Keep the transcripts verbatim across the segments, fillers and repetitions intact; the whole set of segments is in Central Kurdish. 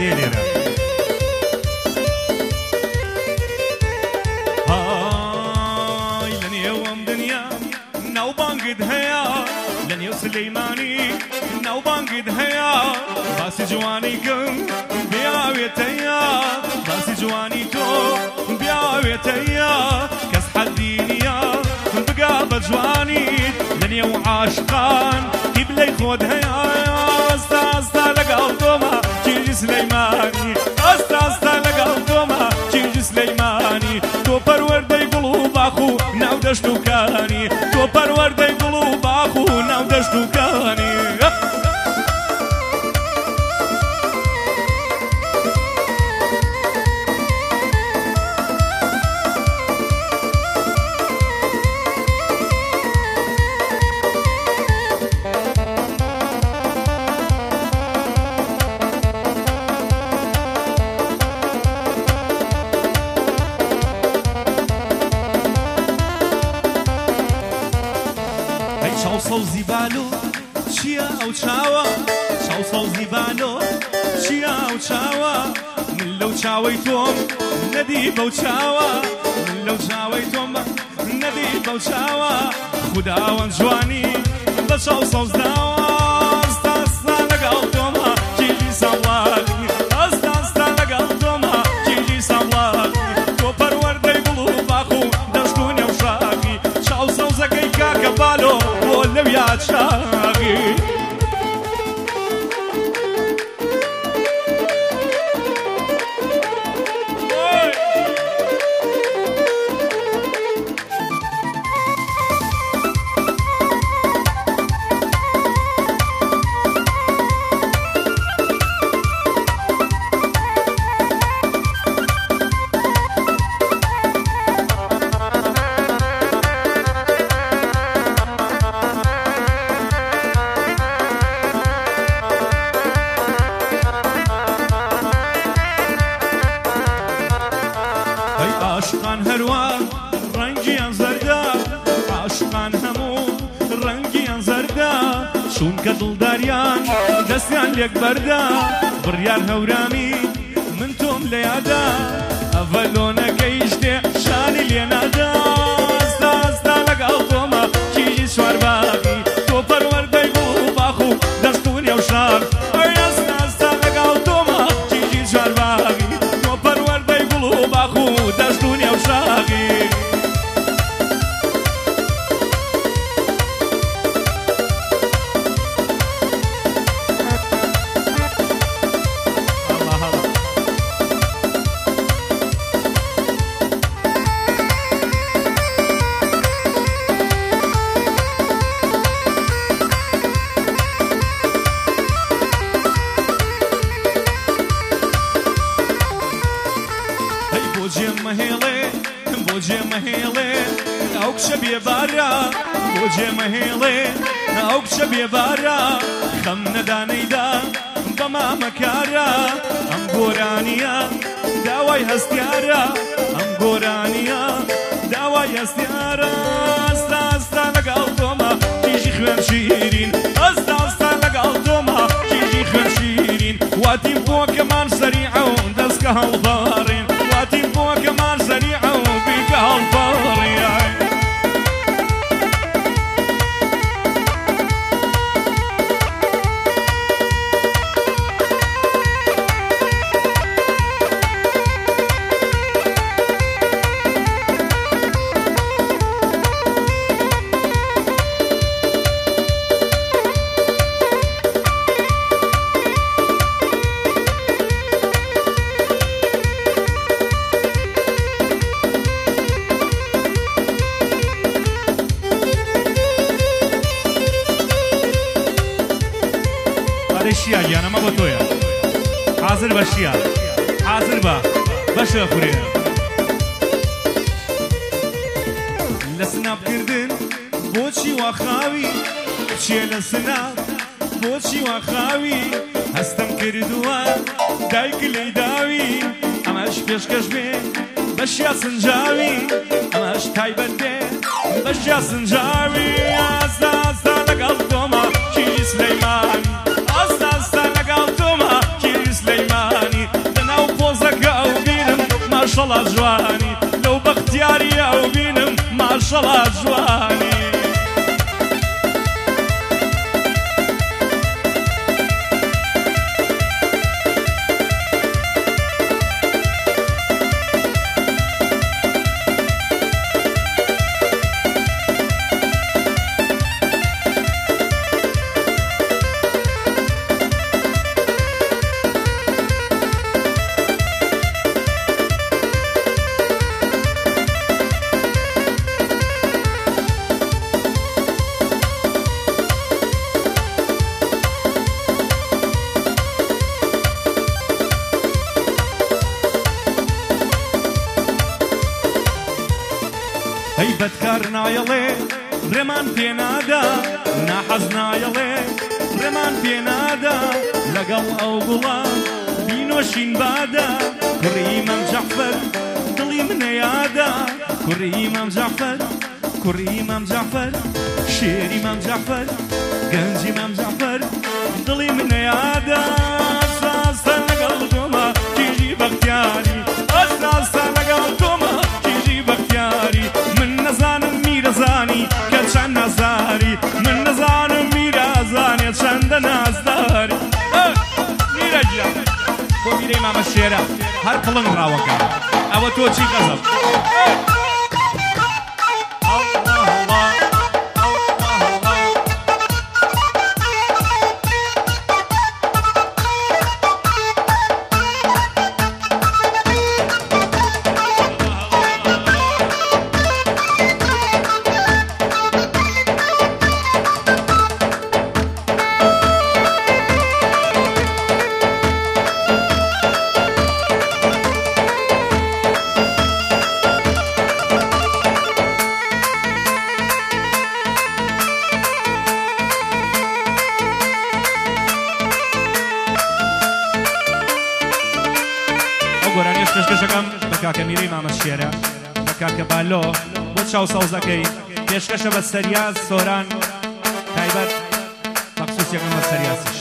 زیادەیە لێرە های لە نێو ئەم دنیا ناوبانگت هەیە لە نێو سلەیمانی ناوبانگت هەیە باسی جوانی کەم بیاوێتەیە باسی جوانی تۆ بیاوێتەیە کەس حەدی نییە بگا بە جوانیت لە نێو عاشقان قیبلەی خۆت هەیە ئاستا ئاستا لەگەڵ تۆمە کیژی سلەیمانی ئاستا ئاستا لەگەڵ تۆمە کیژی سلەیمانی تۆ پەروەردەی گوڵ و باخ و ناو دەشت و کانی تۆ پەروەردەی گوڵ و باخ و ناو دەشت و کانی سەوزی بالۆ چییە ئەو چاوە چاو سەوزی بالۆ چییە ئەو چاوە من لەو چاوەی تۆم نەدی بەو چاوە من لەو چاوەی تۆم نەدی بەو چاوە خوداوەند جوانی بە چاو سەوزداوە ئاستا ئاستا لەگەڵ تۆمە کیژی ساڵاتی ئاستا ئاستا لەگەڵ تۆمە کیژی ساڵاتی تۆ پەروەردەی گوڵ و باخ و دەشت و نێوشاقی چاو سەوزەکەی کاکە بالۆ لو يا شاغي عاشقان هەروە ڕەنگیان زەردە عاشقان هەموو ڕەنگیان زەردە چونکە دڵداریان دەستیان لێک بەردە بڕیار هەورامی من تۆم لە یادا ئەڤەلۆنەکەی شتێ شانی لێ نادا ئاستا ئاستا لەگەڵ تۆمە کیژی چوار باقی تۆ پەروەردەی گوڵ و باخ و دەست و نێوشار ئاستا ئاستا لەگەڵ تۆمە کیژی چوار باقی تۆ پەروەردەی گوڵ و باخ و دەست و نێوشاقی بۆ جێمەهێڵێ ئەو کچە بێبارە بۆ جێمەهێڵێ ئەو کچە بێبارە خەم نەدانەیدا بە مامەکارە ئەم گۆرانیە داوای هەستیارە ئەم گۆرانیە داوای هەستیارە ئاستا ئاستا لەگەڵ تۆمە کیژی خوێن شیرین ئاستا ئاستا لەگەڵ تۆمە کیژی خوێن شیرین واتیم بۆکەمان سەریعە و دەستکە هەڵبارین واتیم بۆکەمان سەریعە و بیکە هەڵبارین شیعه گیانەمە بۆ تۆیە حازر بە شیعه حازر بە بەشە خوێ لە سنابکردن بۆچی واخاوی چێ لە سناب بۆچی واخاوی هەستم کردووە دایک لەی داوی ئەمەش پێشکەش بێ بەشیا سنجاوی ئەمەش تایبەت بێ بەشیا سنجاوی ئاستا ئاستا لەگەڵ تۆمە کیژی سلەیمانی ئاستا ئاستا لەگەڵ تۆمە کیژی سلەیمانی ماشەڵا جوانی لەو بەختیاریە و بینم ماشەڵا جوانی هەیبەتکار نایەڵێ ڕێمان پێنادا ناحەز نایەڵێ ڕێمان پێنادا لەگەڵ ئەو گوڵە بینۆشین بادا کوڕی ئیمام جەعفەر دڵی منەیادا کوڕی ئیمام جەعفەر کوڕی ئیمام جەعفەر شێری ئیمام جەعفەر گەنجی ئیمام جەعفەر دڵی منەیادا ئەساسە لەگەڵ تۆمە کیژی بەختیاری ئەساسە لەگەڵ تۆمە کیژی بەختیاری نزانم میرەزانی کە چەند نازداری من نزانم میرەزانێ چەندە نازداری میرەگیان بۆ میرەی مامە شێرە هەر پڵنگ ڕاوەکە ئەوە تۆ چی قەزم گۆرانیش پێشکەشەکەم بە کاکە میرەی مامە شێرە بە کاکە بالۆ بۆ چاو سەوزەکەی پێشکەشە بە سەریاز سۆران تایبەت مەخسووسیەکەم بە سەریازش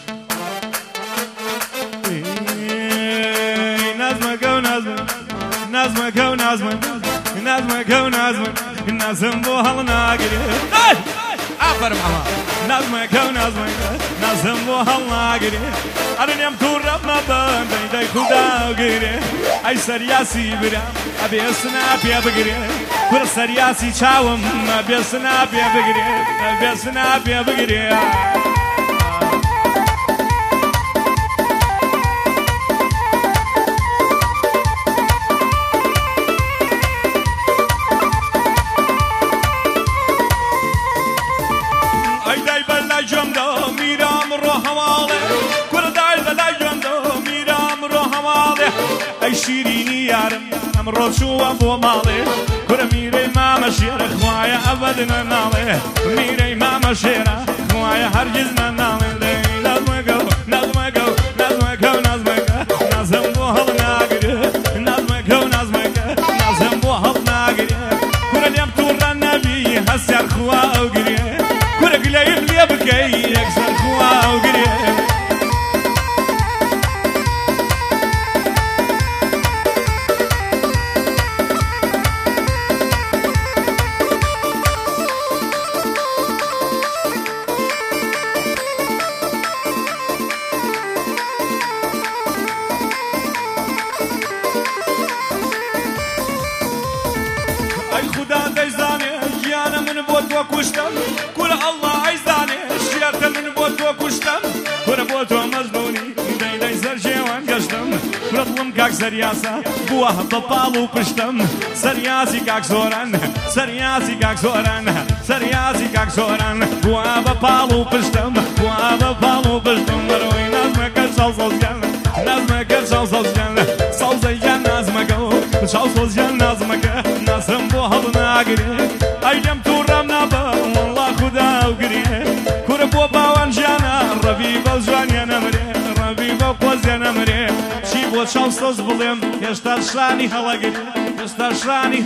نازمەکە و نازمە نازمەکە و نازمە نازمەکە و نازمە نازم بۆ هەڵ ناگرێت ئافەرم ئەمە نازمەکە و نازمەکە نازم بۆ هەڵ ناگرێت ئەرنێم تووڕەب مەبەن دەیدەی خوداگرێ ئەی سەریاسی برا ئەبێ سنا پێ بگرێ کورە سەریاسی چاوم ئەبێ سنا پێ بگرێ ئەبێ سنا پێ بگرێ ئەی دای بەلای جەمدا میرام ڕۆ هەواڵێ کورە دای بەلای جەمدا میرام ڕۆ هەواڵێ ئەی شیرینی یارم ئەمڕۆ چووە بۆ ماڵێ کورە میرەی مامە شێرە خوایە ئەبەد نەناڵێ میرەی مامە شێرە خوایە هەرگیز نەناڵێ نازمەکە و نازمەکە و نازمەکە و نازمەکە نازم بۆ هەڵ ناگرێ نازمەکە و نازمەکە نازم بۆ هەڵ ناگرێ کورە لێم تووڕە نەبی هەستیار خوا ئەو گرێ کورە گلەیم لێ بکەی یەکسەر خوا ئەو گرێ ئەی خودا دەیزانێ ژیانە من بۆ تۆ کوشتم کورە ئەڵڵا ئەیزانێ شێرتە من بۆ تۆ کوشتم کورە بۆ تۆ مەزنونی دەیدەی سەر جێوان گەشتم کورە دڵم کاک سەریاسە بووە بە پاڵ و پشتم سەریاسی کاک زۆران سەریاسی کاک زۆران سەریاسی کاک زۆران بووە بە پاڵ و پشتم بووە بە پاڵ و پشتم بەرەوەی نازمەکە چاو سەوزگیان نازمەکە چاو سەوزگیان سەوزەیان نازمەکە و چاو سەوزگیان نازمەکە نازم بۆ هەڵ ناگرێ ئەی لێم تووڕەم نابە وەڵڵا خودا ئەو گرێ کورە بۆ باوان ژیانە ڕەبی بەو جوانیە نەمرێ ڕەبی بەو قۆزیە نەمرێ چی بۆ چاو سەوز بڵێم هێشتا شانی هەڵەگرێ هێشتا شانی